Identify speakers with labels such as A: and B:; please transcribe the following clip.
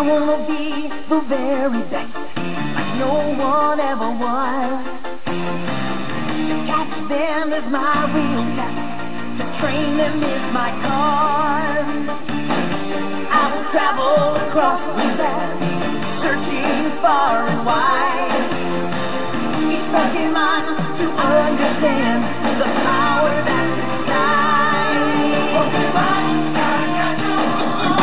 A: wanna be the very best, like no one ever was. To catch them is my real test, to train them is my cause. I will travel across the land, searching far and wide. Each Pokemon to understand the power that's inside.